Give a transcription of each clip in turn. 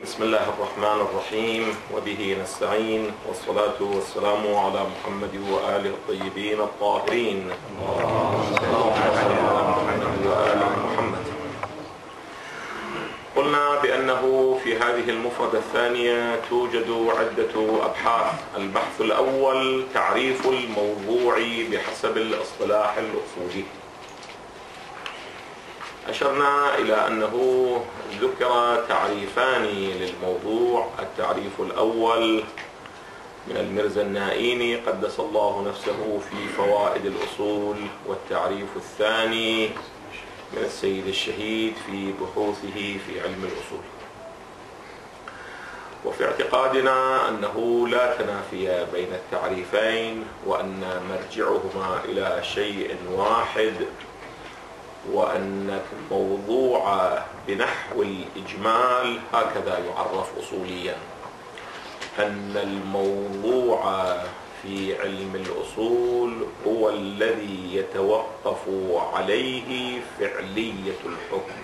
بسم الله الرحمن الرحيم وبه نستعين والصلاة والسلام على محمد وآله الطيبين الطاهرين. اللهم صل على محمد وآل محمد. قلنا بأنه في هذه المفردة الثانية توجد عدة أبحاث. البحث الأول تعريف الموضوع بحسب الاصطلاح الأصولي. أشرنا إلى أنه ذكر تعريفان للموضوع. التعريف الأول من الميرزا النائيني قدس الله نفسه في فوائد الأصول، والتعريف الثاني من السيد الشهيد في بحوثه في علم الأصول. وفي اعتقادنا أنه لا تنافي بين التعريفين، وأن مرجعهما إلى شيء واحد، وأن الموضوع بنحو الإجمال هكذا يعرف أصوليا، أن الموضوع في علم الأصول هو الذي يتوقف عليه فعلية الحكم،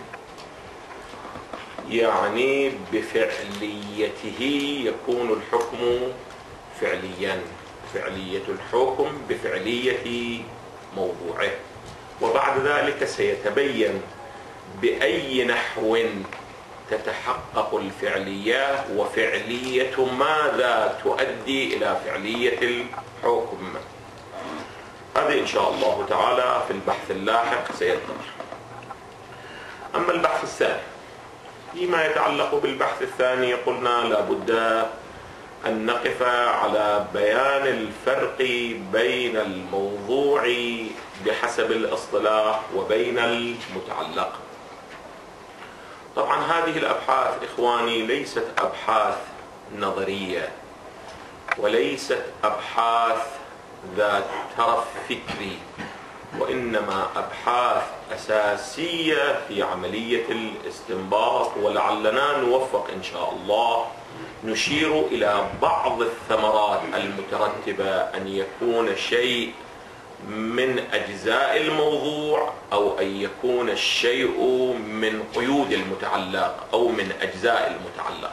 يعني بفعليته يكون الحكم فعليا، فعلية الحكم بفعلية موضوعه. وبعد ذلك سيتبين بأي نحو تتحقق الفعلية، وفعلية ماذا تؤدي إلى فعلية الحكم. هذه إن شاء الله تعالى في البحث اللاحق سيظهر. أما البحث الثاني فيما يتعلق بالبحث الثاني، قلنا لابد أن نقف على بيان الفرق بين الموضوع بحسب الاصطلاح وبين المتعلق. طبعا هذه الأبحاث إخواني ليست أبحاث نظرية، وليست أبحاث ذات طرف فكري، وإنما أبحاث أساسية في عملية الاستنباط. ولعلنا نوفق إن شاء الله نشير إلى بعض الثمرات المترتبة، أن يكون شيء من أجزاء الموضوع، أو أن يكون الشيء من قيود المتعلق أو من أجزاء المتعلق.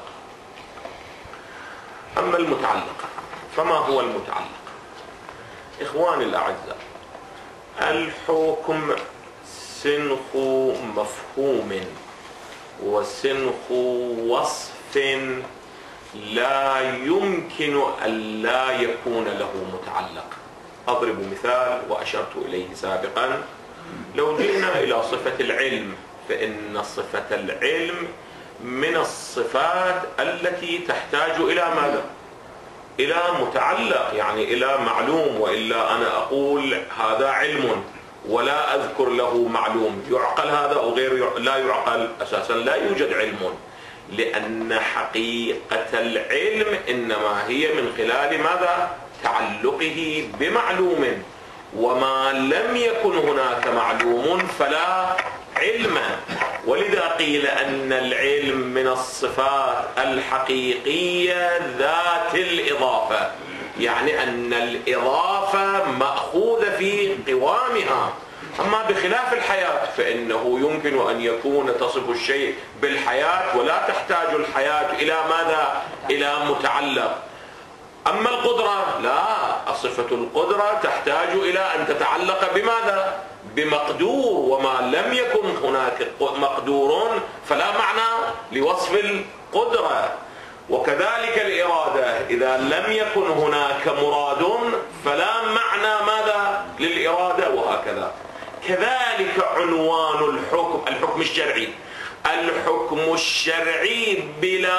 أما المتعلق فما هو المتعلق؟ إخواني الأعزاء، الحكم سنخ مفهوم وسنخ وصف لا يمكن أن لا يكون له متعلق. أضرب مثال وأشرت إليه سابقا. لو جئنا إلى صفة العلم، فإن صفة العلم من الصفات التي تحتاج إلى ماذا؟ إلى متعلق، يعني إلى معلوم. وإلا أنا أقول هذا علم ولا أذكر له معلوم، يعقل هذا أو غير لا يعقل؟ أساسا لا يوجد علم، لأن حقيقة العلم إنما هي من خلال ماذا؟ تعلقه بمعلوم. وما لم يكن هناك معلوم فلا علم. ولذا قيل أن العلم من الصفات الحقيقية ذات الإضافة، يعني أن الإضافة مأخوذة في قوامها. أما بخلاف الحياة فإنه يمكن أن يكون تصف الشيء بالحياة ولا تحتاج الحياة إلى ماذا؟ إلى متعلق. أما القدرة لا، صفة القدرة تحتاج إلى أن تتعلق بماذا؟ بمقدور. وما لم يكن هناك مقدور فلا معنى لوصف القدرة. وكذلك الإرادة، إذا لم يكن هناك مراد فلا معنى ماذا؟ للإرادة، وهكذا. كذلك عنوان الحكم الشرعي. الحكم الشرعي بلا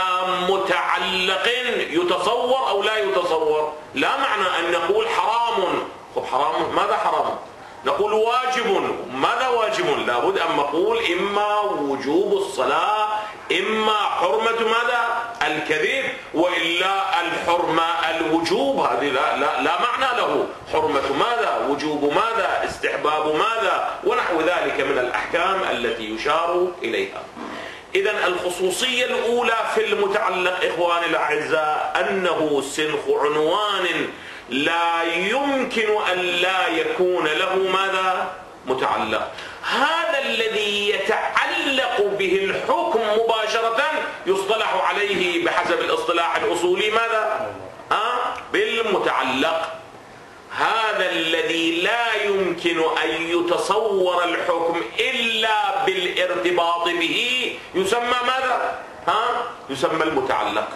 متعلق يتصور أو لا يتصور. لا معنى أن نقول حرام. طب حرام ماذا حرام؟ نقول واجب. ماذا واجب؟ لابد أن نقول إما وجوب الصلاة، إما حرمة ماذا؟ الكذب. وإلا الحرمة الوجوب، هذه لا معنى له. حرمة ماذا؟ وجوب ماذا؟ استحباب ماذا؟ ونحو ذلك من الأحكام التي يشار إليها. إذن الخصوصية الأولى في المتعلق إخواني الأعزاء أنه سنخ عنوان لا يمكن أن لا يكون له ماذا؟ متعلق. هذا الذي يتعلق به الحكم مباشرة يصطلح عليه بحسب الاصطلاح الأصولي ماذا؟ بالمتعلق. هذا الذي لا يمكن أن يتصور الحكم إلا بالارتباط به يسمى ماذا؟ يسمى المتعلق.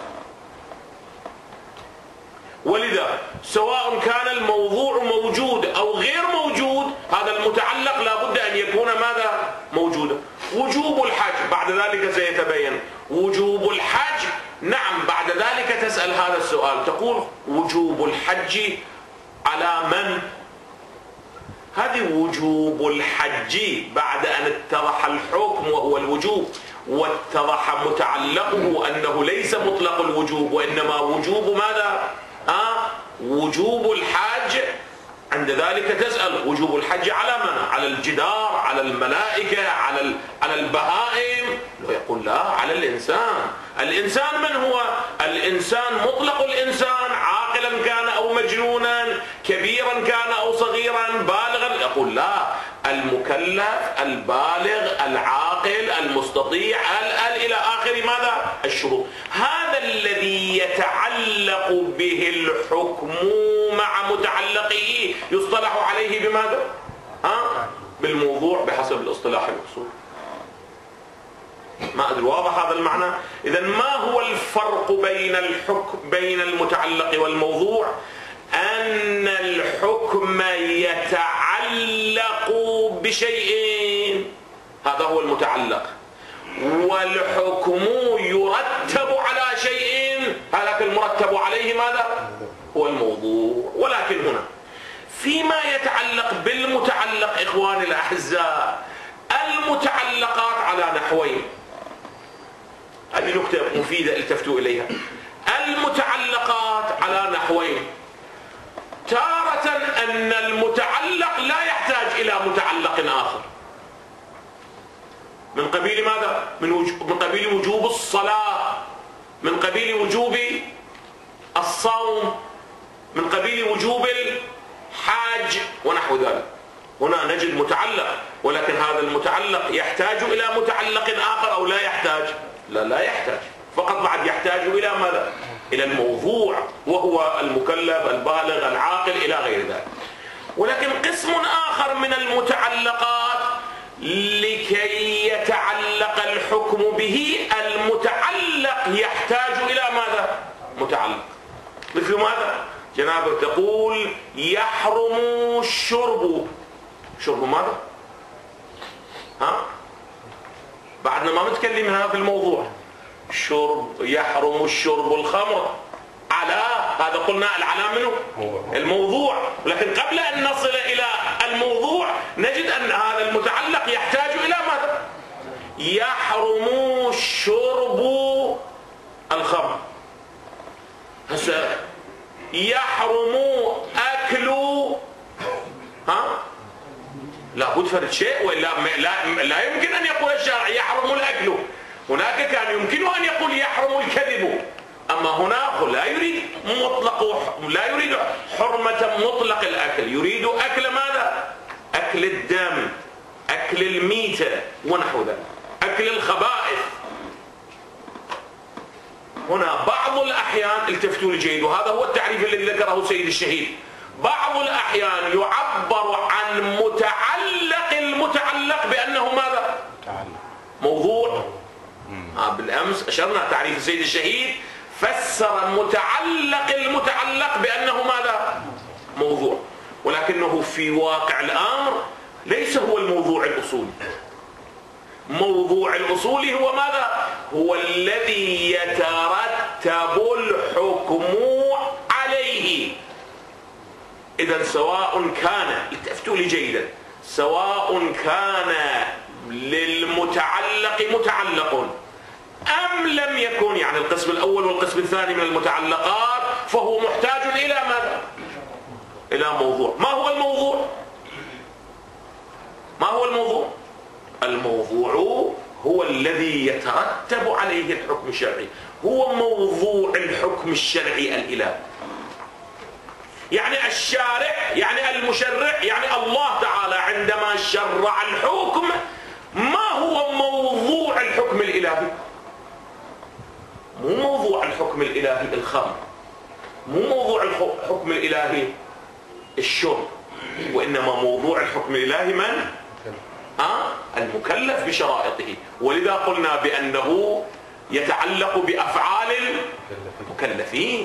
ولذا سواء كان الموضوع موجود أو غير موجود، هذا المتعلق لا بد أن يكون ماذا؟ موجودا. وجوب الحج بعد ذلك سيتبين. وجوب الحج، نعم، بعد ذلك تسأل هذا السؤال، تقول وجوب الحج على من؟ هذه وجوب الحج بعد أن اتضح الحكم وهو الوجوب، واتضح متعلقه أنه ليس مطلق الوجوب وإنما وجوب ماذا؟ وجوب الحج. عند ذلك تسأل وجوب الحج على من؟ على الجدار، على الملائكة، على البهائم؟ يقول لا، على الإنسان. الإنسان من هو؟ الإنسان مطلق الإنسان، عاقلا كان أو مجنونا، كبيرا كان أو صغيرا، بالغا. يقول لا، المكلف، البالغ، العاقل، المستطيع، إلى آخر ماذا؟ الشروط. هذا الذي يتعلق به الحكم مع متعلقه يصطلح عليه بماذا؟ بالموضوع بحسب الاصطلاح الأصولي. ما أدري واضح هذا المعنى؟ إذا ما هو الفرق بين الحكم بين المتعلق والموضوع؟ أن الحكم يتعلق بشيء، هذا هو المتعلق، والحكم يرتب على شيء، هذاك المرتب عليه ماذا؟ هو الموضوع. ولكن هنا فيما يتعلق بالمتعلق إخواني الأعزاء، المتعلقات على نحوين. هذه نقطة مفيدة التفتوا إليها. المتعلقات على نحوين. تارة أن المتعلق لا يحتاج إلى متعلق آخر، من قبيل ماذا؟ من قبيل وجوب الصلاة، من قبيل وجوب الصوم، من قبيل وجوب الحج ونحو ذلك. هنا نجد متعلق، ولكن هذا المتعلق يحتاج إلى متعلق آخر أو لا يحتاج؟ لا يحتاج، فقط بعد يحتاج إلى ماذا؟ إلى الموضوع، وهو المكلف، البالغ، العاقل، إلى غير ذلك. ولكن قسم آخر من المتعلقات لكي يتعلق الحكم به، المتعلق يحتاج إلى ماذا؟ متعلق. مثل ماذا؟ جنابك تقول يحرم الشرب. شرب ماذا؟ بعدنا ما متكلمها في الموضوع. يحرم الشرب الخمر، على هذا قلنا العلام منه الموضوع. لكن قبل أن نصل إلى الموضوع نجد أن هذا المتعلق يحتاج إلى ماذا؟ يحرم شرب الخمر. هسه يحرم أكل، لابد فرد شيء، ولا لا يمكن أن يقول الشارع يحرم الأكل. هناك كان يمكنه أن يقول يحرم الكذب، أما هنا لا يريد لا يريد حرمة مطلق الأكل، يريد أكل ماذا؟ أكل الدم، أكل الميتة ونحو ذلك، أكل الخبائث. هنا بعض الأحيان التفتوا الجيد، وهذا هو التعريف الذي ذكره سيد الشهيد، بعض الأحيان يعبر عن متعلق المتعلق بأنه ماذا؟ موضوع. بالأمس أشرنا تعريف سيد الشهيد، فسر متعلق المتعلق بأنه ماذا؟ موضوع. ولكنه في واقع الأمر ليس هو الموضوع الأصولي. موضوع الأصولي هو ماذا؟ هو الذي يترتب الحكم عليه. إذا سواء كان، التفتوا لي جيدا، سواء كان للمتعلق متعلق أم لم يكن، يعني القسم الأول والقسم الثاني من المتعلقات، فهو محتاج إلى ماذا؟ إلى موضوع. ما هو الموضوع؟ ما هو الموضوع؟ الموضوع هو الذي يترتب عليه الحكم الشرعي، هو موضوع الحكم الشرعي الإلهي. يعني الشارع، يعني المشرع، يعني الله تعالى عندما شرع الحكم ما هو موضوع الحكم الإلهي؟ مو موضوع الحكم الإلهي الخمر، مو موضوع الحكم الإلهي الشرب، وإنما موضوع الحكم الإلهي من؟ المكلف بشرائطه. ولذا قلنا بأنه يتعلق بأفعال المكلفين.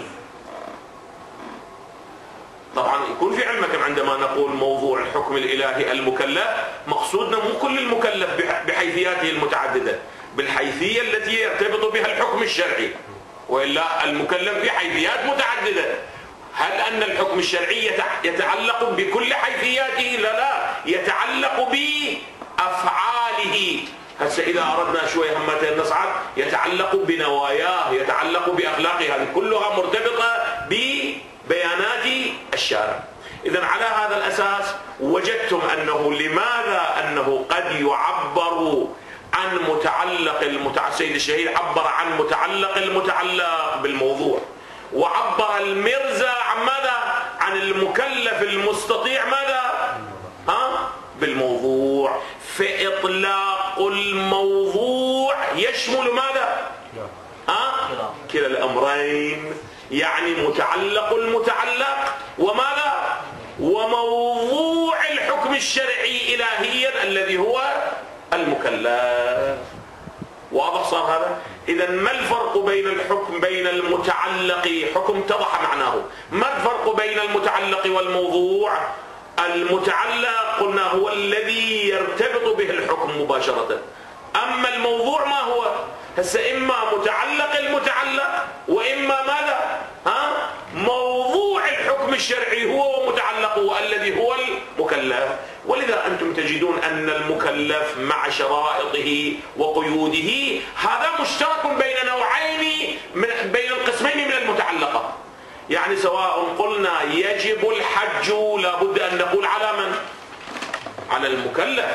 طبعا يكون في علمكم عندما نقول موضوع الحكم الإلهي المكلف، مقصودنا مو كل المكلف بحيثياته المتعددة، بالحيثية التي يرتبط بها الحكم الشرعي، وإلا المكلف بحيثيات متعددة. هل أن الحكم الشرعي يتعلق بكل حيثياته؟ لا، يتعلق بأفعاله. هسه إذا أردنا شوي همتين نصعد، يتعلق بنواياه، يتعلق بأخلاقه، هذه كلها مرتبطة ببيانات الشارع. إذن على هذا الأساس وجدتم أنه لماذا أنه قد يعبر عن متعلق سيد الشهيد عبر عن متعلق المتعلق بالموضوع، وعبر المرزا عن ماذا؟ عن المكلف المستطيع ماذا؟ بالموضوع. فإطلاق الموضوع يشمل ماذا؟ كلا الأمرين، يعني متعلق المتعلق وماذا؟ وموضوع الحكم الشرعي إلهيا الذي هو المكلف. واضح صار هذا؟ إذا ما الفرق بين الحكم بين المتعلق، حكم اتضح معناه، ما الفرق بين المتعلق والموضوع؟ المتعلق قلنا هو الذي يرتبط به الحكم مباشرة، أما الموضوع ما هو؟ هسه إما متعلق المتعلق وإما ماذا؟ موضوع الحكم الشرعي هو ومتعلقه الذي هو المكلف. ولذا أنتم تجدون أن المكلف مع شرائطه وقيوده هذا مشترك بين نوعين بين القسمين من المتعلقة. يعني سواء قلنا يجب الحج لابد أن نقول على من؟ على المكلف.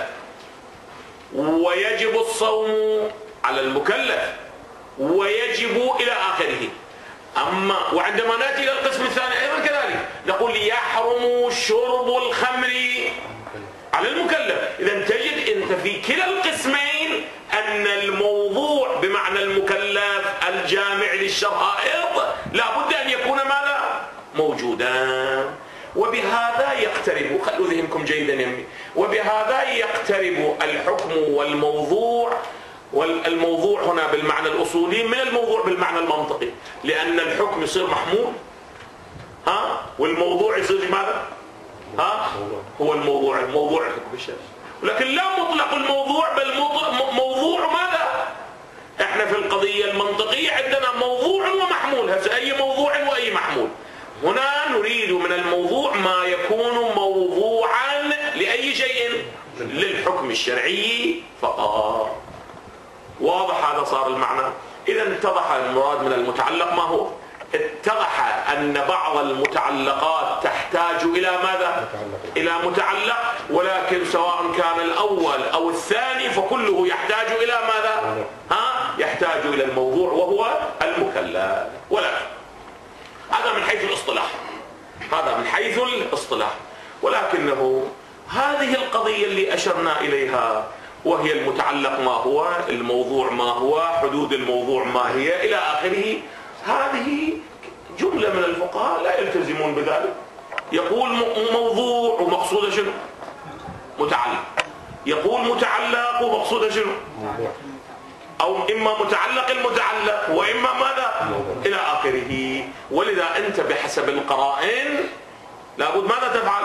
ويجب الصوم على المكلف، ويجب إلى آخره. أما وعندما نأتي إلى القسم الثاني أيضا كذلك نقول يحرم شرب الخمر على المكلف. إذا تجد أنت في كلا القسمين أن الموضوع بمعنى المكلف الجامع للشرائط لابد أن يكون ماذا؟ موجودا. وبهذا يقترب، خلوا ذهنكم جيدا يمي، وبهذا يقترب الحكم والموضوع، والموضوع هنا بالمعنى الأصولي من الموضوع بالمعنى المنطقي، لأن الحكم يصير محمول والموضوع يصير ماذا؟ هو الموضوع الحكم الشرعي. ولكن لا مطلق الموضوع بل موضوع ماذا؟ احنا في القضية المنطقية عندنا موضوع ومحمول، هذا أي موضوع وأي محمول. هنا نريد من الموضوع ما يكون موضوعا لأي شيء؟ للحكم الشرعي فقط. واضح هذا صار المعنى؟ إذا اتضح المراد من المتعلق ما هو؟ اتضح أن بعض المتعلقات تحتاج إلى ماذا؟ إلى متعلق، ولكن سواء كان الأول أو الثاني فكله يحتاج إلى ماذا؟ يحتاج إلى الموضوع وهو المكلف. ولكن هذا من حيث الاصطلاح، هذا من حيث الاصطلاح. ولكنه هذه القضية اللي أشرنا إليها وهي المتعلق ما هو، الموضوع ما هو، حدود الموضوع ما هي إلى آخره، هذه جملة من الفقهاء لا يلتزمون بذلك. يقول موضوع ومقصوده شنو؟ متعلق. يقول متعلق ومقصوده شنو؟ أو إما متعلق المتعلق وإما ماذا؟ إلى آخره. ولذا أنت بحسب القرائن لابد ماذا تفعل؟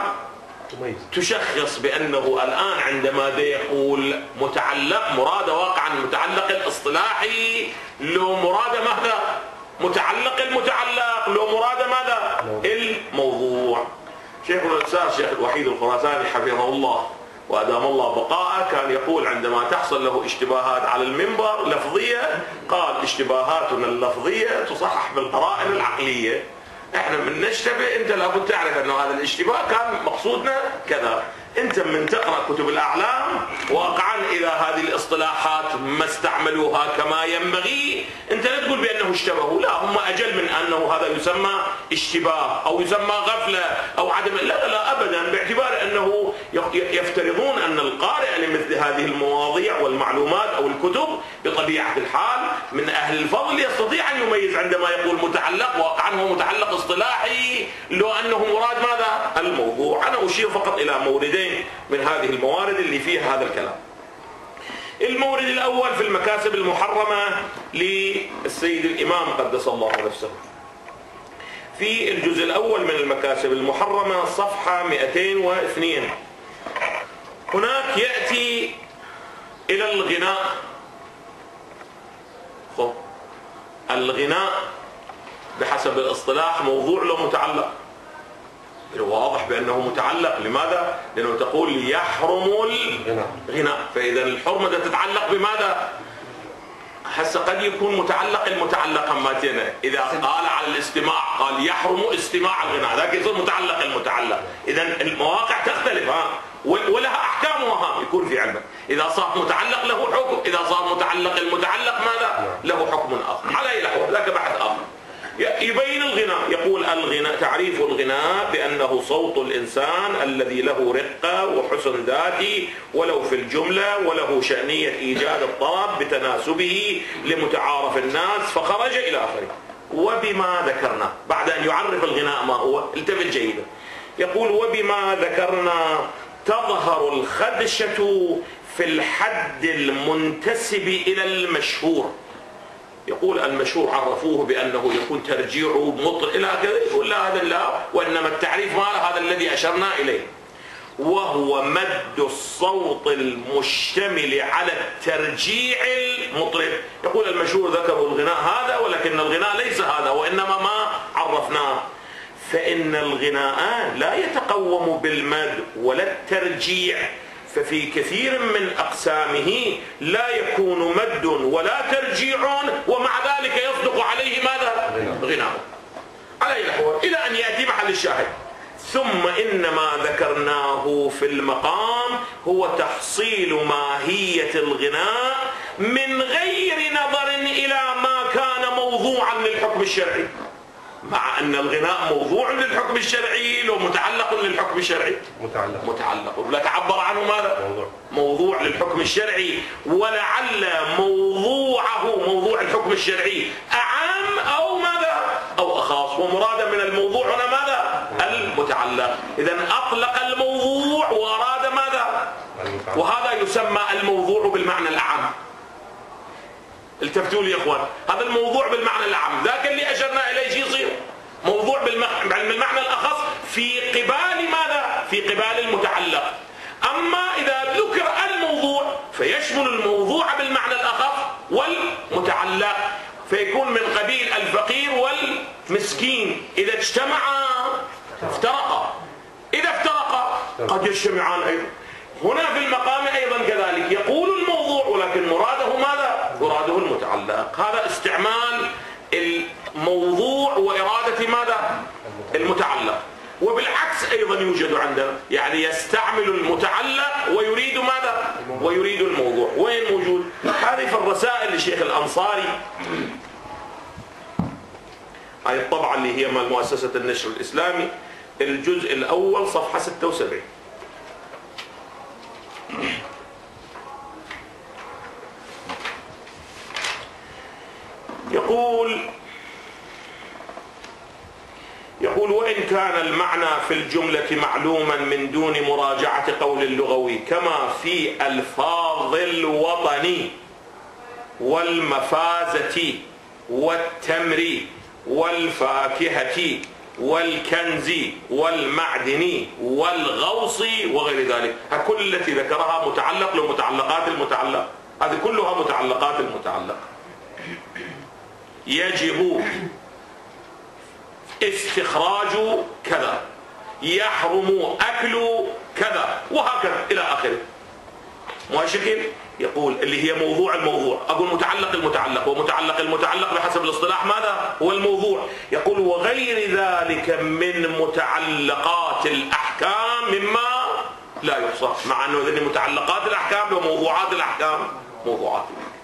تشخص بأنه الآن عندما يقول متعلق مراد واقعا المتعلق الاصطلاحي، لو مراد ماذا؟ متعلق المتعلق، لو مراد ماذا؟ الموضوع. شيخنا الأستاذ الشيخ الوحيد الخراساني حفظه الله وأدام الله بقاءه كان يقول عندما تحصل له اشتباهات على المنبر لفظية، قال اشتباهاتنا اللفظية تصحح بالقرائن العقلية. احنا من نشتبه، انت لابد تعرف انه هذا الاشتباه كان مقصودنا كذا. انت من تقرا كتب الاعلام واقعا اذا هذه الاصطلاحات ما استعملوها كما ينبغي، انت لا تقول بانه اشتبهوا، لا، هم اجل من انه هذا يسمى اشتباه او يسمى غفله او عدم، لا ابدا، باعتبار انه يفترضون ان القارئ لمثل هذه المواضيع والمعلومات او الكتب بطبيعه الحال من اهل الفضل يستطيع ان يميز عندما يقول متعلق واقعا هو متعلق اصطلاحي لو انه مراد ماذا؟ الموضوع. انا اشير فقط الى موردين من هذه الموارد اللي فيها هذا الكلام. المورد الأول في المكاسب المحرمة للسيد الإمام قدس الله نفسه، في الجزء الأول من المكاسب المحرمة صفحة 202 هناك يأتي إلى الغناء. الغناء بحسب الاصطلاح موضوع له متعلق، واضح بأنه متعلق. لماذا؟ لأنه تقول يحرم الغناء، فإذا الحرمة تتعلق بماذا؟ هسه قد يكون متعلق المتعلق هماتنا، إذا قال على الاستماع قال يحرم استماع الغناء، ذاك يصير متعلق المتعلق. إذا المواقع تختلف ولها أحكامها يكون في علمك. إذا صار متعلق له حكم، إذا صار متعلق المتعلق ماذا؟ له حكم آخر. على أي الأحوال ذاك بحث آخر. يبين الغناء، يقول الغناء تعريف الغناء بأنه صوت الإنسان الذي له رقة وحسن ذاتي ولو في الجملة، وله شأنية إيجاد الطرب بتناسبه لمتعارف الناس فخرج إلى آخره. وبما ذكرنا، بعد أن يعرف الغناء ما هو، التفت جيدا، يقول وبما ذكرنا تظهر الخدشة في الحد المنتسب إلى المشهور. يقول المشهور عرفوه بأنه يكون ترجيعه مطر إلى كذا، يقول لا هذا لا، وإنما التعريف ما هذا الذي أشرنا إليه، وهو مد الصوت المشتمل على الترجيع المطرب. يقول المشهور ذكروا الغناء هذا، ولكن الغناء ليس هذا، وإنما ما عرفناه. فإن الغناء لا يتقوم بالمد ولا الترجيع، ففي كثير من أقسامه لا يكون مد ولا ترجيع، ومع ذلك يصدق عليه ماذا؟ غناء. على الأحوال إلى أن يأتي محل الشاهد. ثم إن ما ذكرناه في المقام هو تحصيل ماهية الغناء من غير نظر إلى ما كان موضوعا للحكم الشرعي، مع أن الغناء موضوع للحكم الشرعي لو متعلق للحكم الشرعي، متعلق ولا تعبر عنه ماذا؟ موضوع للحكم الشرعي، ولعل موضوع الحكم الشرعي أعم أو ماذا؟ أو أخص، ومراد من الموضوع هنا ماذا؟ المتعلق. إذا أطلق الموضوع وأراد ماذا؟ وهذا يسمى الموضوع بالمعنى الأعم. التفتوا لي يا اخوان، هذا الموضوع بالمعنى العام، ذاك اللي اشرنا اليه شيء يصير موضوع بالمعنى الاخص في قبال ماذا؟ في قبال المتعلق. اما اذا ذكر الموضوع فيشمل الموضوع بالمعنى الاخص والمتعلق، فيكون من قبيل الفقير والمسكين، اذا اجتمعا افترقا، اذا افترقا قد يجتمعان ايضا. هنا في المقام أيضا كذلك يقول الموضوع، ولكن مراده ماذا؟ مراده المتعلق. هذا استعمال الموضوع وإرادة ماذا؟ المتعلق. وبالعكس أيضا يوجد عندنا، يعني يستعمل المتعلق ويريد ماذا؟ ويريد الموضوع. وين موجود؟ هذه في الرسائل لشيخ الأنصاري، هذه الطبعة اللي هي مال مؤسسة النشر الإسلامي، الجزء الأول صفحة 76. يقول وإن كان المعنى في الجملة معلوما من دون مراجعة قول اللغوي، كما في ألفاظ الوطن والمفازة والتمر والفاكهة والكنز والمعدن والغوص وغير ذلك، كل التي ذكرها متعلق لمتعلقات المتعلق، هذه كلها متعلقات المتعلق. يجب استخراج كذا، يحرم أكل كذا، وهكذا إلى آخره. مؤشكل يقول اللي هي موضوع الموضوع، أقول متعلق المتعلق، ومتعلق المتعلق بحسب الاصطلاح ماذا؟ هو الموضوع. يقول وغير ذلك من متعلقات الأحكام مما لا يحصى، مع أنه ذني متعلقات الأحكام وموضوعات الأحكام موضوعات.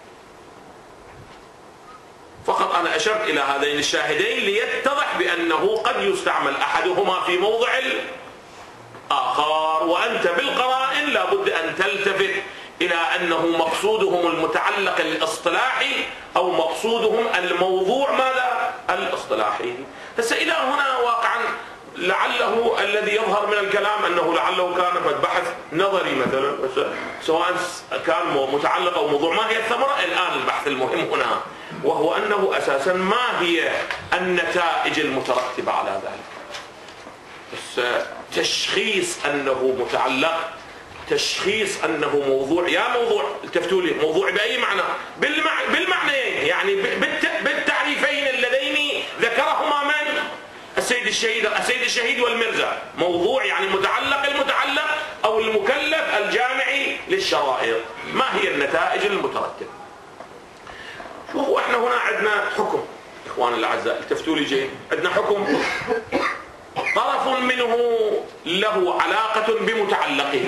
فقط أنا أشرت إلى هذين الشاهدين ليتضح بأنه قد يستعمل أحدهما في موضع الآخر، وأنت بالقرائن لابد أن تلتفت إلى أنه مقصودهم المتعلق الاصطلاحي أو مقصودهم الموضوع ماذا؟ الاصطلاحي. هسه إلى هنا واقعا لعله الذي يظهر من الكلام أنه لعله كان بحث نظري مثلا، سواء كان متعلق أو موضوع. ما هي الثمرة؟ الآن البحث المهم هنا، وهو أنه أساسا ما هي النتائج المترتبة على ذلك. بس تشخيص أنه متعلق، تشخيص أنه موضوع. يا موضوع التفتوا لي موضوع بأي معنى؟ بالمعنيين، يعني بالتعريفين اللذين ذكرهما من؟ السيد الشهيد والمرزا. موضوع يعني متعلق المتعلق أو المكلف الجامعي للشرائط. ما هي النتائج المترتبة؟ شوفوا احنا هنا عندنا حكم اخواننا الاعزاء، التفتوا لي جيد. عندنا حكم طرف منه له علاقة بمتعلقه،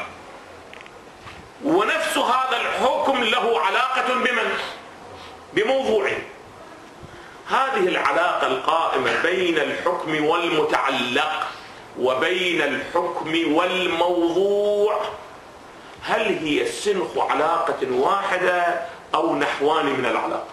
ونفس هذا الحكم له علاقة بمن؟ بموضوعه. هذه العلاقة القائمة بين الحكم والمتعلق وبين الحكم والموضوع، هل هي سنخ علاقة واحدة أو نحوان من العلاقة؟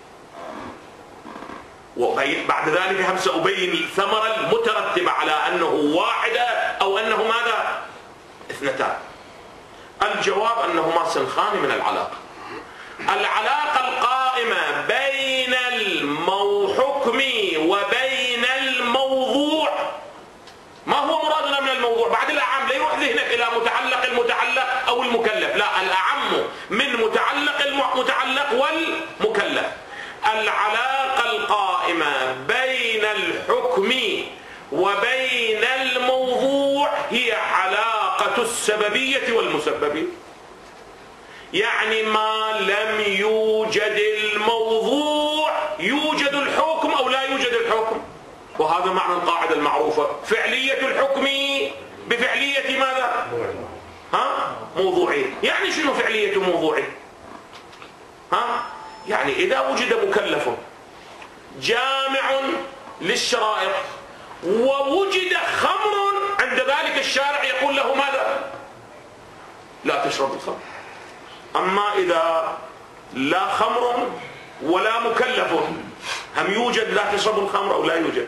وبعد ذلك هم سأبين الثمرة المترتبة على أنه واحدة أو أنه ماذا؟ اثنتان. الجواب أنهما سنخان من العلاقة. العلاقة القائمة بين الحكم وبين الموضوع. ما هو مرادنا من الموضوع؟ بعد الأعم لا يروح ذهنك إلى متعلق المتعلق أو المكلف، لا، الأعم من متعلق المتعلق والمكلف. العلاقة القائمة بين الحكم وبين الموضوع هي علاقة السببية والمسببية. يعني ما لم يوجد الموضوع يوجد الحكم أو لا يوجد الحكم. وهذا معنى القاعدة المعروفة: فعلية الحكم بفعلية ماذا؟ موضوعي. يعني شنو فعلية موضوعي؟ يعني إذا وجد مكلف جامع للشرائط ووجد خمر، عند ذلك الشارع يقول له ماذا؟ لا تشرب الخمر. أما إذا لا خمر ولا مكلف، هم يوجد لا تشرب الخمر أو لا يوجد؟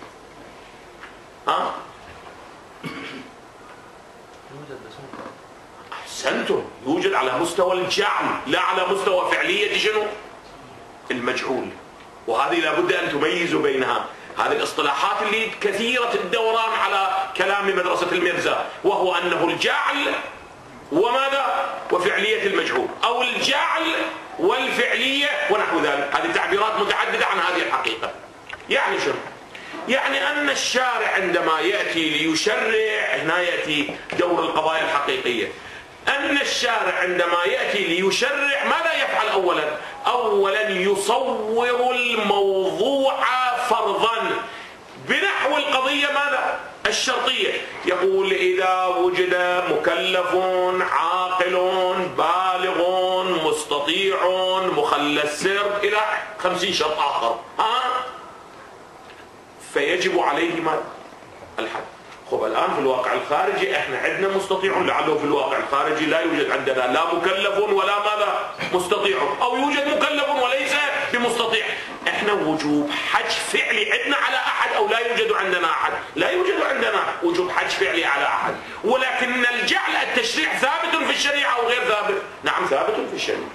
أحسنتم، يوجد على مستوى الجعل لا على مستوى فعلية شنو؟ المجعول. وهذه لابد أن تميزوا بينها. هذه الاصطلاحات اللي كثيرة الدوران على كلام مدرسة المرزا، وهو أنه الجعل وماذا؟ وفعلية المجعول، أو الجعل والفعلية ونحو ذلك. هذه تعبيرات متعددة عن هذه الحقيقة. يعني شنو؟ يعني أن الشارع عندما يأتي ليشرع، هنا يأتي دور القضايا الحقيقية. أن الشارع عندما يأتي ليشرع ماذا يفعل؟ أولا يصور الموضوع فرضا بنحو القضية ماذا؟ الشرطية. يقول إذا وجد مكلف عاقل بالغ مستطيع مخلى السر إلى 50 شرط آخر، فيجب عليه ما؟ الحد. خب الآن في الواقع الخارجي احنا عندنا مستطيع، لعله في الواقع الخارجي لا يوجد عندنا لا مكلف ولا ماذا؟ مستطيع، أو يوجد مكلف وليس بمستطيع. احنا وجوب حج فعلي عندنا على أحد أو لا يوجد عندنا أحد؟ لا يوجد عندنا وجوب حج فعلي على أحد، ولكن الجعل التشريع ثابت في الشريعة أو غير ثابت؟ نعم ثابت في الشريعة.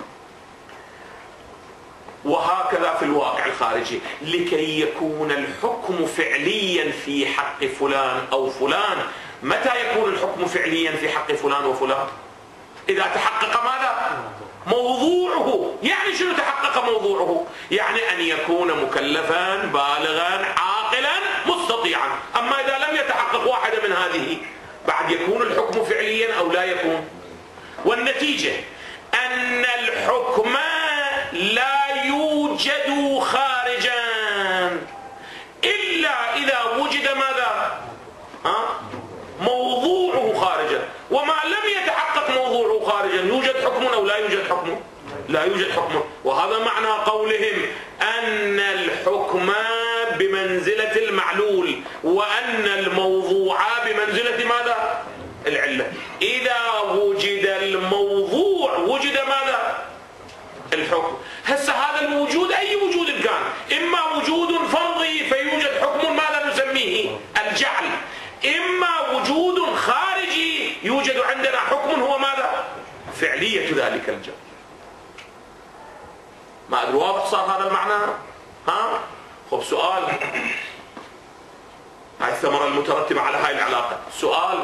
وهكذا في الواقع الخارجي. لكي يكون الحكم فعليا في حق فلان أو فلان، متى يكون الحكم فعليا في حق فلان وفلان؟ إذا تحقق ماذا؟ موضوعه. يعني شنو تحقق موضوعه؟ يعني أن يكون مكلفا بالغا عاقلا مستطيعا. أما إذا لم يتحقق واحدة من هذه، بعد يكون الحكم فعليا أو لا يكون؟ والنتيجة أن الحكم لا يوجد خارجا إلا إذا وجد ماذا؟ موضوعه خارجا. وما لم يتحقق موضوعه خارجا يوجد حكم أو لا يوجد حكم؟ لا يوجد حكم. وهذا معنى قولهم أن الحكم بمنزلة المعلول وأن الموضوع بمنزلة ماذا؟ العلة. إذا وجد الموضوع وجد ماذا؟ الحكم. هسه هذا الوجود أي وجود كان، إما وجود فرضي فيوجد حكم ماذا نسميه؟ الجعل، إما وجود خارجي يوجد عندنا حكم هو ماذا؟ فعلية ذلك الجعل. ما أدري واضح صار هذا المعنى؟ خب سؤال، هاي الثمرة المترتبة على هاي العلاقة. سؤال،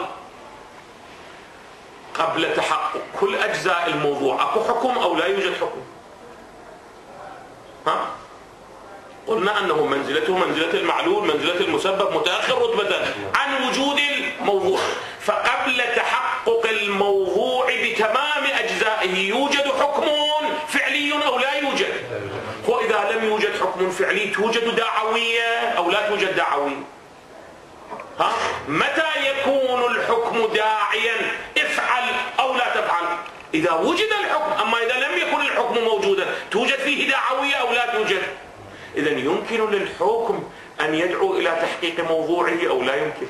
قبل تحقق كل أجزاء الموضوع أكو حكم أو لا يوجد حكم؟ قلنا أنه منزلته منزلة المعلول، منزلة المسبب، متأخر رتبة عن وجود الموضوع. فقبل تحقق الموضوع بتمام أجزائه يوجد حكم فعلي أو لا يوجد؟ وإذا لم يوجد حكم فعلي توجد دعوية أو لا توجد دعوية؟ متى يكون الحكم داعيا افعل أو لا تفعل؟ إذا وجد الحكم. أما إذا لم يكن الحكم موجودا توجد فيه دعوية أو لا توجد؟ إذا يمكن للحكم أن يدعو إلى تحقيق موضوعه أو لا يمكن؟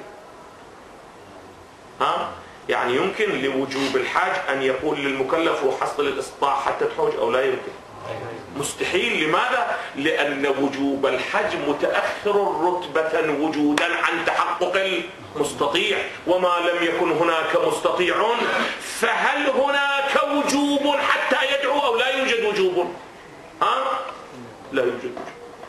يعني يمكن لوجوب الحاج أن يقول للمكلف وحصل الإسطاع حتى تحوج أو لا يمكن؟ مستحيل. لماذا؟ لأن وجوب الحج متأخر رتبة وجودا عن تحقق المستطيع، وما لم يكن هناك مستطيع فهل هناك وجوب حتى يدعو أو لا يوجد وجوب؟ لا يوجد وجوب.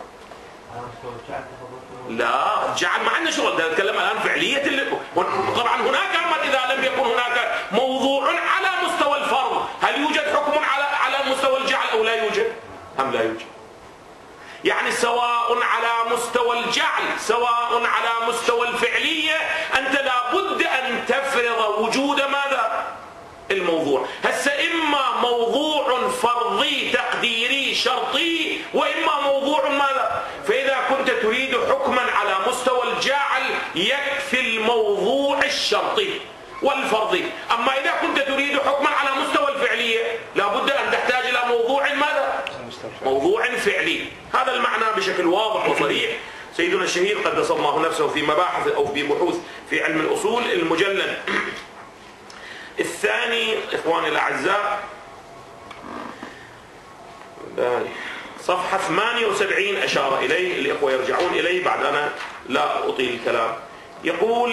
لا جعل ما عندنا شغل، نتكلم الآن فعلية. طبعا هناك إذا لم يكن هناك موضوع على مستوى الفرض هل يوجد حكم على مستوى الجعل أو لا يوجد؟ أم لا يوجد؟ يعني سواء على مستوى الجعل سواء على مستوى الفعلية أنت لابد أن تفرض وجود ماذا؟ الموضوع. هسه إما موضوع فرضي تقديري شرطي وإما موضوع ماذا؟ فإذا كنت تريد حكما على مستوى الجعل يكفي الموضوع الشرطي والفرضي. أما إذا كنت تريد حكما على مستوى الفعلية لابد أن تحتاج إلى موضوع ماذا؟ موضوع فعلي. هذا المعنى بشكل واضح وصريح. سيدنا الشهيد قدس الله نفسه في مباحث أو في بحوث في علم الأصول المجلد الثاني إخواني الأعزاء صفحة 78 أشار إليه، الإخوة يرجعون إليه بعد أنا لا أطيل الكلام. يقول: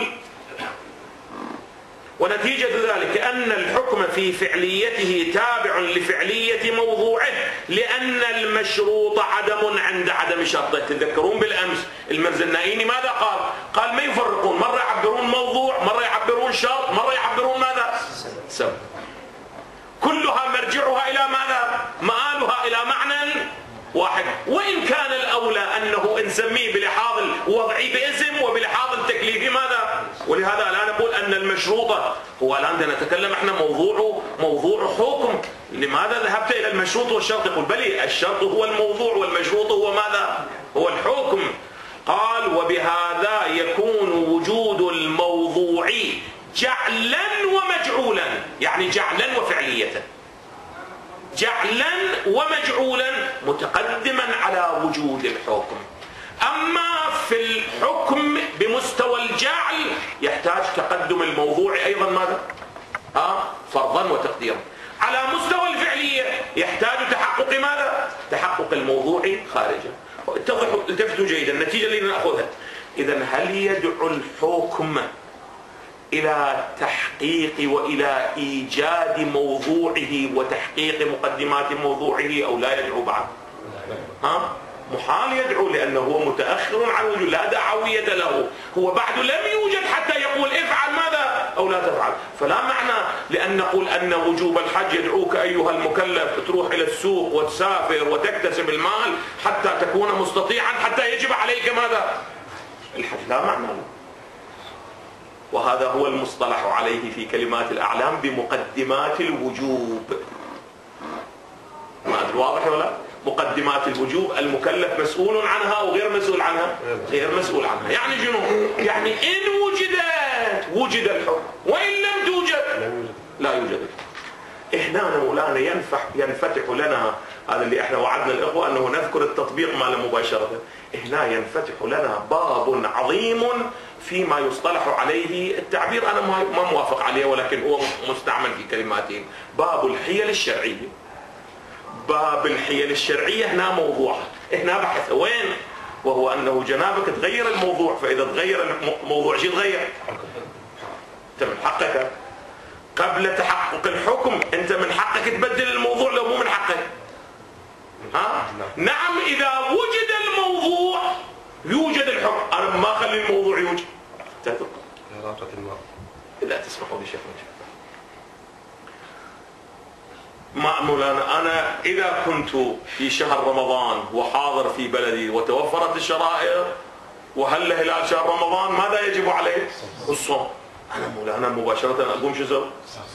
ونتيجة ذلك أن الحكم في فعليته تابع لفعلية موضوعه لأن المشروط عدم عند عدم شرطه. تذكرون بالأمس المرزنائيني ماذا قال؟ قال ما يفرقون، مرة يعبرون موضوع، مرة يعبرون شرط، مرة يعبرون ماذا؟ سبب. كلها مرجعها إلى ماذا؟ مآلها إلى معنى واحد. وإن كان الأولى أنه نسميه بلحاظ الوضعي باسم وبلحاظ التكليفي ماذا؟ ولهذا الآن نقول أن المشروطة هو الآن نتكلم احنا موضوع حكم. لماذا ذهبت إلى المشروط والشرط؟ يقول بلي الشرط هو الموضوع والمشروط هو ماذا؟ هو الحكم. قال: وبهذا يكون وجود الموضوع جعلا ومجعولا، يعني جعلا وفعلية، جعلا ومجعولا متقدما على وجود الحكم. أما في الحكم بمستوى الجعل يحتاج تقدم الموضوع أيضا ماذا؟ فرضا وتقديرا. على مستوى الفعلية يحتاج تحقق ماذا؟ تحقق الموضوع خارجا. التفتوا جيدا النتيجة اللي نأخذها. إذن هل يدعو الحكم إلى تحقيق وإلى إيجاد موضوعه وتحقيق مقدمات موضوعه أو لا يدعو بعد؟ محال يدعو لأنه هو متأخر عن وجود، لا دعوية له، هو بعد لم يوجد حتى يقول افعل ماذا أو لا تفعل. فلا معنى لأن نقول أن وجوب الحج يدعوك أيها المكلف تروح إلى السوق وتسافر وتكتسب المال حتى تكون مستطيعا حتى يجب عليك ماذا؟ الحج. لا معنى له. وهذا هو المصطلح عليه في كلمات الأعلام بمقدمات الوجوب. ما أدري واضح ولا؟ مقدمات الوجوب المكلف مسؤول عنها أو غير مسؤول عنها؟ غير مسؤول عنها. يعني شنو؟ يعني إن وجدت وجد الحكم، وإن لم توجد لا يوجد الحكم. هنا مولانا ينفتح لنا، هذا اللي احنا وعدنا الإخوة أنه نذكر التطبيق ماله مباشرة. هنا ينفتح لنا باب عظيم فيما يصطلح عليه التعبير، أنا ما موافق عليه ولكن هو مستعمل في كلماتين، باب الحيل الشرعية. باب الحيل الشرعية هنا موضوع، هنا بحث وين؟ وهو أنه جنابك تغير الموضوع، فإذا تغير الموضوع شو تغير؟ أنت من حقك قبل تحقق الحكم أنت من حقك تبدل الموضوع لو مو من حقك. ها؟ نعم إذا وجد الموضوع يوجد الحكم، أنا ما أخلي الموضوع يوجد. لا تسمحوا لي شيخ ما مولانا، أنا إذا كنت في شهر رمضان وحاضر في بلدي وتوفرت الشرائط وهل هلال شهر رمضان ماذا يجب عليه؟ الصوم. أنا مولانا مباشرة أقوم شو أسوي؟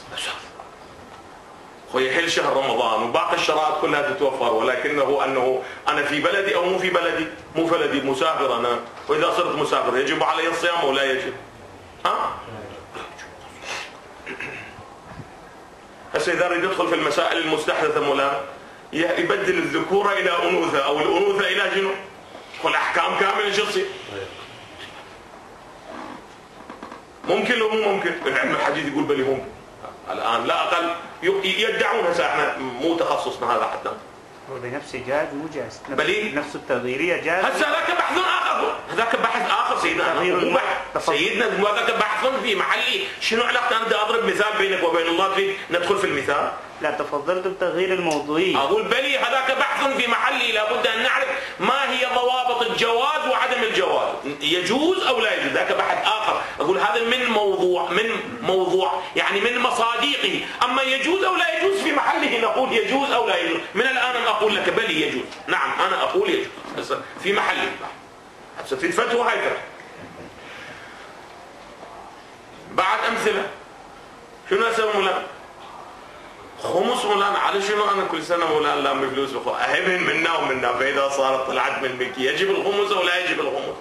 ويحل شهر رمضان وباقي الشرائط كلها تتوفر، ولكنه أنه أنا في بلدي أو مو في بلدي؟ مو في بلدي، مسافر أنا، وإذا صرت مسافر يجب علي الصيام أو لا يجب؟ ها؟ هسه إذا يريد يدخل في المسائل المستحدثة مولانا يبدل الذكورة إلى أنوثة أو الأنوثة إلى جنو، والأحكام كاملة شو تصير؟ ممكن لو مو ممكن؟ العلم الحديث يقول بلي ممكن. الآن لا أقل يدعون، هسه احنا مو تخصصنا هذا حتى. هو بنفسه جاز مو جاز؟ بلي نفس التغييرية جاز؟ هسه هذاك بحث آخر، هذاك بحث آخر سيدنا، مو بحث سيدنا، هذاك بحث في محلي. شنو علاقة؟ أنا بدي أضرب مثال بينك وبين الله، تريد ندخل في المثال؟ لا تفضلت بتغيير الموضوعية. أقول بلي هذاك بحث في محلي، لابد أن نعرف ما هي ضوابط الجواز وعدم الجواز، يجوز أو لا يجوز، ذاك بحث آخر. أقول هذا من موضوع يعني من مصادقه، أما يجوز أو لا يجوز في محله نقول يجوز أو لا يجوز. من الآن أنا أقول لك بلي يجوز، نعم أنا أقول يجوز في محله. في الفتوى هاي بعد أمثلة. شنو أسوي مولانا؟ خمس مولانا، على شنو أنا كل سنة مولانا لامي فلوس أهبن منا ومنا، فإذا صارت طلعت من ملكي يجب الخمس أو لا يجب الخمس؟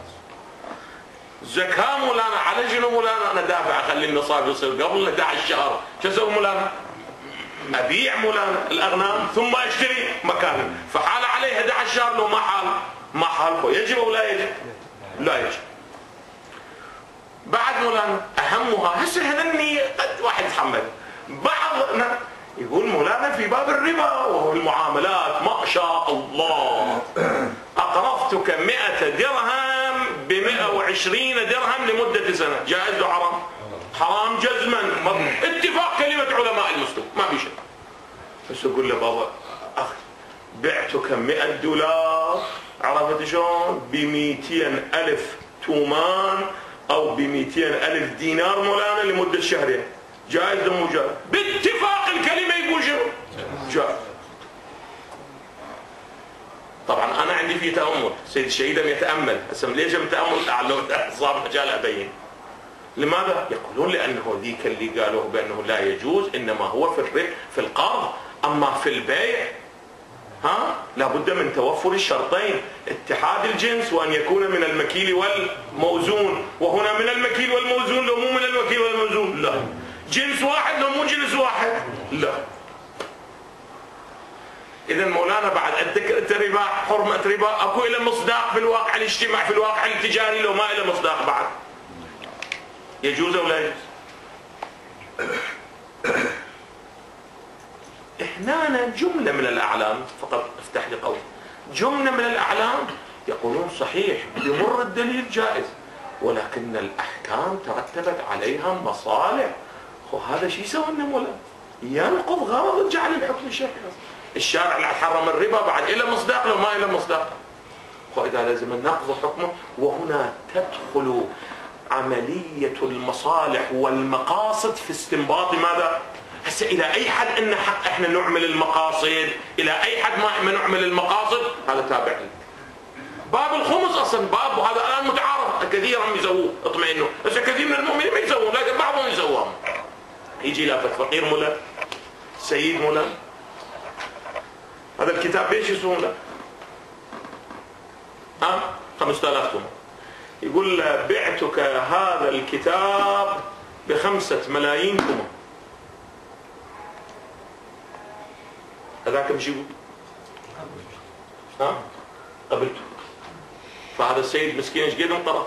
زكاة مولانا، على شنو مولانا أنا دافع أخلي النصاب يصير قبل 11 شهر، شو أسوي مولانا؟ أبيع مولانا الأغنام ثم أشتري مكانه، فحال عليه 11 شهر لو ما حال يجب أو لا يجب؟ لا يجب. بعد مولانا أهمها هسه هذني واحد يتحمل. بعضنا يقول مولانا في باب الربا وهو المعاملات ما شاء الله أقرضتك 100 درهم ب120 درهم لمدة سنة، جائز أو حرام؟ حرام جزما، اتفاق كلمة علماء المسلمين ما في شيء. بس يقول له بابا أخي بعتك 100 دولار، عرفت شلون؟ ب200,000 تومان أو ب200,000 دينار مولانا لمدة شهرين، جائز أو مو جائز؟ باتفاق الكلمة يقول شنو؟ جائز. طبعا أنا عندي في تأمل، سيد الشهيد يتأمل، هسه ليش التأمل؟ لو صار مجال أبين. لماذا؟ يقولون لأنه ذيك اللي قالوه بأنه لا يجوز إنما هو في القرض، أما في البيع لابد من توفر الشرطين، اتحاد الجنس وأن يكون من المكيل والموزون. وهنا من المكيل والموزون لو مو من المكيل والموزون لا، جنس واحد لو مو جنس واحد لا. إذا مولانا بعد الربا حرمة ربا أكو إلى مصداق في الواقع الاجتماعي، في الواقع التجاري، لو ما إلى مصداق بعد يجوز أو لا يجوز؟ هنا جملة من الأعلام، فقط افتح لي قولي، جملة من الأعلام يقولون صحيح بمر الدليل جائز، ولكن الأحكام ترتبت عليها مصالح. وهذا شيء يسوي لنا مولانا؟ ينقض غرض جعل الحكم الشرعي. الشارع اللي حرم الربا بعد إلى مصداق لو ما إلى مصداق، وإذا لازم نقض حكمه. وهنا تدخل عملية المصالح والمقاصد في استنباط ماذا؟ هسه إلى أي حد إن حق إحنا نعمل المقاصد، إلى أي حد ما إحنا نعمل المقاصد، هذا تابع لي. باب الخمس أصلا باب، وهذا الآن متعارف كثيرا يسووه اطمئنوا، بس كثير من المؤمنين ما يسوون، لكن بعضهم يسوون. يجي لافت فقير ملا، سيد ملا، هذا الكتاب ايش يسوون له؟ 5000 تومة. يقول له بعتك هذا الكتاب ب5 ملايين تومة. هذاك مش يقول قبلته. فهذا السيد مسكين ايش قد انقرض؟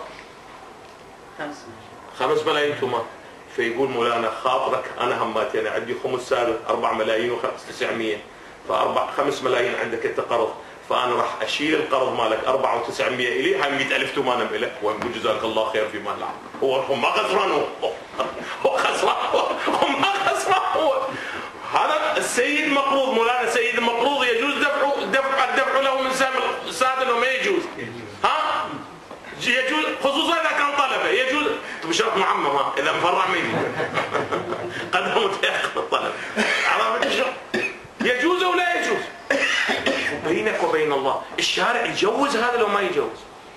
5 ملايين تومة. فيقول مولانا خاطرك انا هماتي، انا عندي خمس سالف 4 ملايين و900، ف5 ملايين عندك انت قرض، فانا راح اشيل القرض مالك 4 و900 الي، هاي 100,000 تومان له، ونقول جزاك الله خير فيما لا. هم ما خسران، هو خسران، هم ما خسران. هو هذا السيد مقروض مولانا، سيد المقروض يجوز الدفع له من سهم السادة وما يجوز؟ يجوز، خصوصا اذا كان طلبه يجوز بشرط معمم، اذا مفرع مني قدم متيقن الطلب، عرفت الشرط؟ يجوز او لا يجوز؟ بينك وبين الله الشارع يجوز هذا لو ما يجوز؟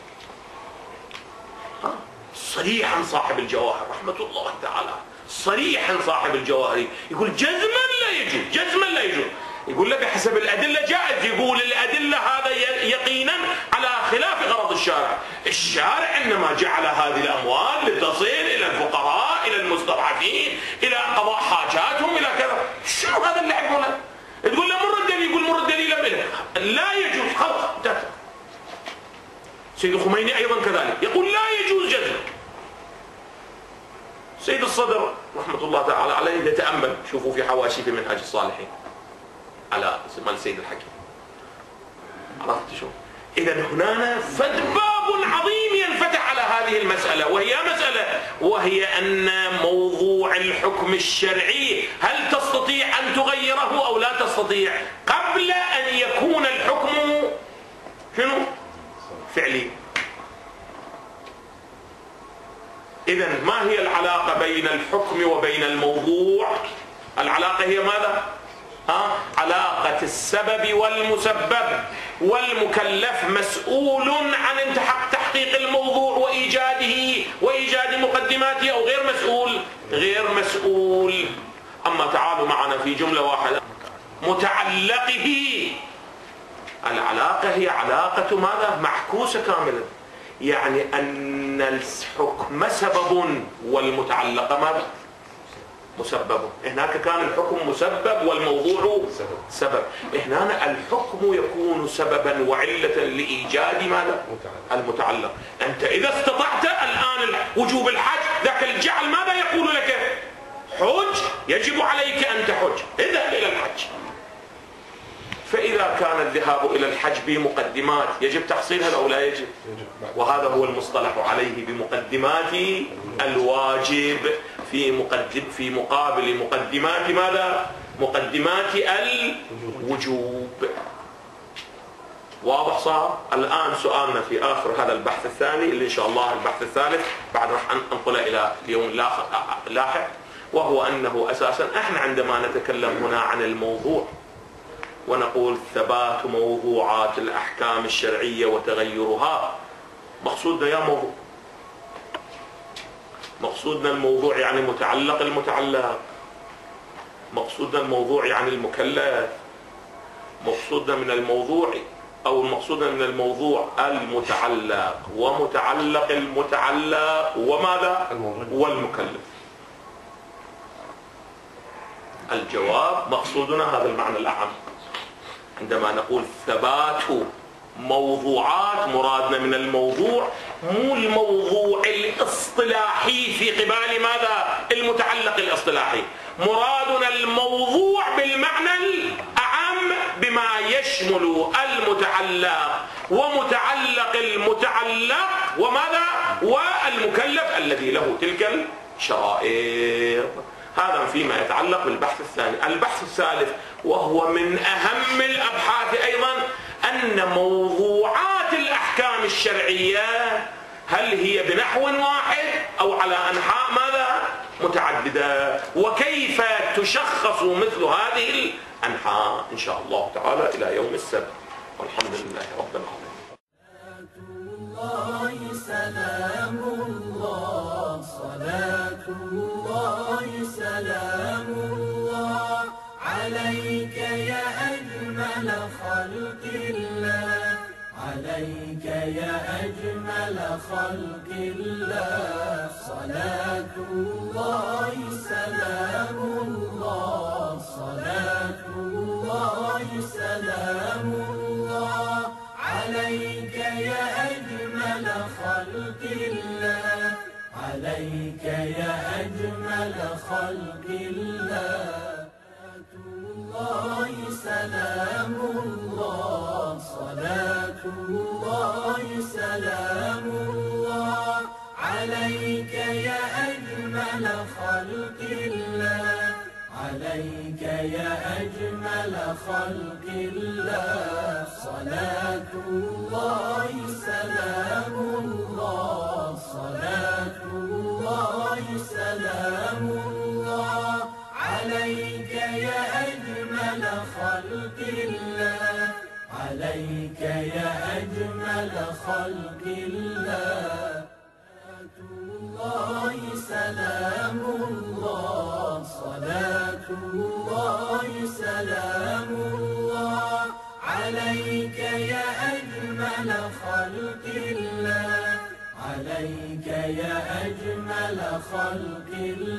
صريحا صاحب الجواهر رحمه الله تعالى، صريحا صاحب الجواهر يقول جزما لا يجوز، جزما لا يجوز. يقول لك بحسب الأدلة جائز، يقول الأدلة هذا يقينا على خلاف غرض الشارع. الشارع إنما جعل هذه الأموال لتصل إلى الفقراء، إلى المستضعفين، إلى قضاء حاجاتهم، إلى كذا. شنو هذا اللي يحكونه؟ تقول له مر الدليل، يقول مر الدليل لا يجوز، خلاص انتهت. سيد الخميني أيضا كذلك يقول لا يجوز جزم. سيد الصدر رحمة الله تعالى عليه يتأمل، شوفوا في حواشي في منهاج الصالحين على مال السيد الحكيم، عرفت شو؟ إذا هنا باب عظيم ينفتح على هذه المسألة، وهي أن موضوع الحكم الشرعي هل تستطيع أن تغيره أو لا تستطيع قبل أن يكون الحكم شنو؟ فعلي. إذا ما هي العلاقة بين الحكم وبين الموضوع؟ العلاقة هي ماذا؟ علاقة السبب والمسبب، والمكلف مسؤول عن تحقيق الموضوع وإيجاد مقدماته، أو غير مسؤول؟ غير مسؤول. أما تعالوا معنا في جملة واحدة، متعلقه، العلاقة هي علاقة ماذا؟ معكوسة كاملا، يعني أن الحكم سبب والمتعلق ماذا؟ مسبب. هناك كان الحكم مسبب والموضوع سبب، هنا الحكم يكون سببا وعلة لإيجاد ماذا؟ المتعلق. أنت إذا استطعت الآن وجوب الحج، ذاك الجعل ماذا يقول لك؟ حج، يجب عليك أن تحج، اذهب إلى الحج. فإذا كان الذهاب إلى الحج بمقدمات يجب تحصيلها أو لا يجب؟ وهذا هو المصطلح عليه بمقدمات الواجب، في مقابل مقدمات ماذا؟ مقدمات الوجوب. واضح صار؟ الآن سؤالنا في آخر هذا البحث الثاني، اللي إن شاء الله البحث الثالث بعد راح أنقله إلى اليوم لاحق، وهو أنه أساسا احنا عندما نتكلم هنا عن الموضوع ونقول ثبات موضوعات الأحكام الشرعية وتغيرها، مقصودنا يا موضوع، مقصودنا الموضوع يعني متعلق المتعلق، مقصودنا الموضوع يعني المكلف، مقصودنا من الموضوع أو المقصودنا من الموضوع المتعلق ومتعلق المتعلق وماذا؟ والمكلف. الجواب مقصودنا هذا المعنى الأعم. عندما نقول ثبات موضوعات، مرادنا من الموضوع مو الموضوع الاصطلاحي في قبال ماذا؟ المتعلق الاصطلاحي، مرادنا الموضوع بالمعنى الأعم بما يشمل المتعلق ومتعلق المتعلق وماذا؟ والمكلف الذي له تلك الشرائط. هذا فيما يتعلق بالبحث الثاني. البحث الثالث وهو من أهم الأبحاث أيضا، أن موضوعات الأحكام الشرعية هل هي بنحو واحد أو على أنحاء ماذا؟ متعددة، وكيف تشخص مثل هذه الأنحاء إن شاء الله تعالى إلى يوم السبت، والحمد لله رب العالمين. سلام الله عليك يا أجمل خلق الله عليك يا أجمل خلق الله صلاة الله سلام الله صلاة الله سلام الله عليك يا أجمل خلق الله عليك يا أجمل خلق الله الله سلام الله صلاة الله سلام الله عليك يا أجمل خلق الله عليك يا أجمل خلق الله صلاة الله سلام الله صلاة الله سلام الله عليك يا أجمل خلق الله عليك يا أجمل خلق الله الله سلام الله صلاة الله سلام الله عليك يا أجمل خلق الله عليك يا أجمل خلق الله